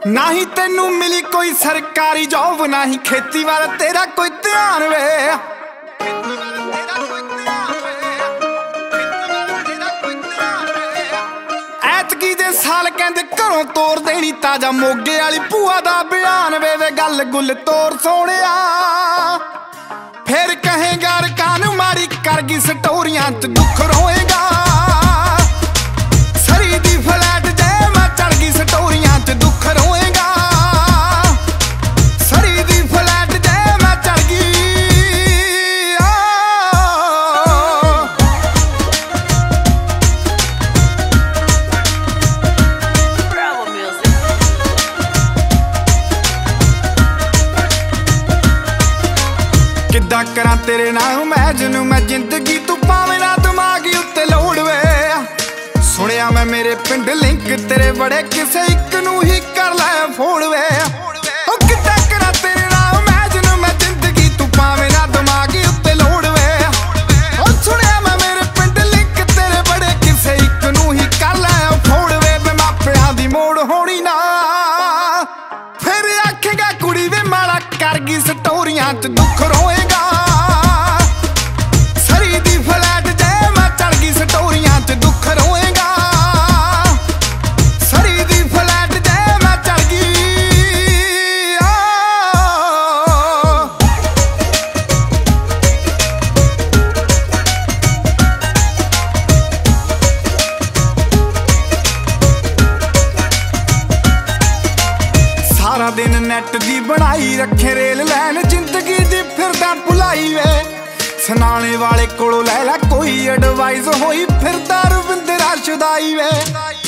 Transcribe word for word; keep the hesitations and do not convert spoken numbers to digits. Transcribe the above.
नाही तेनू मिली कोई सरकारी जॉब, नाही खेती वाल तेरा कोई ध्यान वे। ऐतकी दे साल कहंदे घरों तोड़ देनी, ताजा मोगे वाली भूआ दा बयान वे। वे गल गुल तोड़ सोहणिया, फिर कहेगा रकान मारी करगी स्टोरियां च दुख रोएगा। सरी दी फ्लैट जे मैं चढ़ गई स्टोरियां च दुख रोएगा। सरी दी फ्लैट जे मैं चढ़ गई। किद्दां करां तेरे नाल इमैजिन मैं जिंदगी, तू पावे ना दिमागी उत्ते लोड़ वे। सुनिया मैं मेरे पिंड लिंक तेरे बड़े, किसे इक नू ही कर लै फोड़ वे। ओ किद्दां करां तेरे नाल इमैजिन मैं जिंदगी, तू पावे ना दिमागी उत्ते लोड़ वे। ओ सुनिया मैं मेरे पिंड लिंक तेरे बड़े, किसे इक नू ही कर लै फोड़ वे। वे मापियां दी मोड़ होनी ना, फिर आखेगा कुड़ी वे माड़ा कर गई स्टोरियां च दुख रोएगा। सरी दी फ्लैट जे मैं चढ़ गई स्टोरियां च दुख रोएगा। सरी दी फ्लैट जे मैं चढ़ गई। सारा दिन नेट दी बनाई रखे रेल लैन, जिंदगी दी फिरदा भुलाई वे। सनाने वाले कोलों लै लै कोई एडवाइस, होई फिरदा रविंद्रा शुदाई वे।